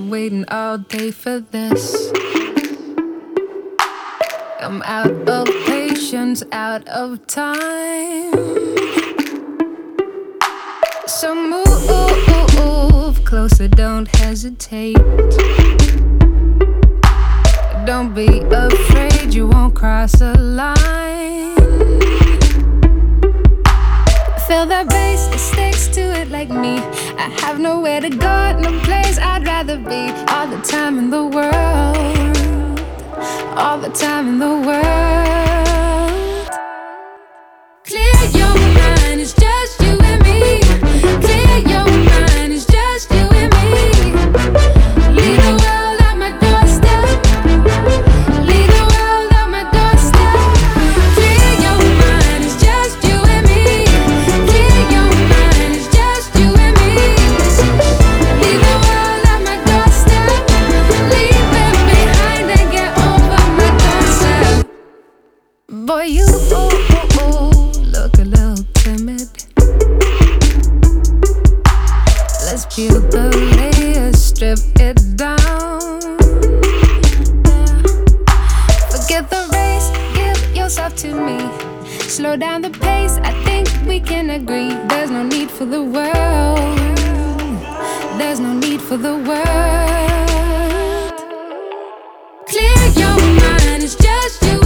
waiting all day for this. I'm out of patience, out of time. So move closer, don't hesitate. Don't be afraid, you won't cross a line. Feel that bass, it sticks to it like me. I have nowhere to go, no place I'd rather be. All the time in the world, all the time in the world. Clear your mind, it's just you and me. Clear your mind, it's just you and me. Leave the world at my doorstep. Leave the world at my doorstep. Clear your mind, it's just you and me. Clear your mind, it's just you and me. Leave the world at my doorstep. Leave it behind and get over my doorstep. Boy, you look a little timid. Let's peel the layers, strip it down. Forget the race, give yourself to me. Slow down the pace, I think we can agree. There's no need for the world. There's no need for the world. Clear your mind, it's just you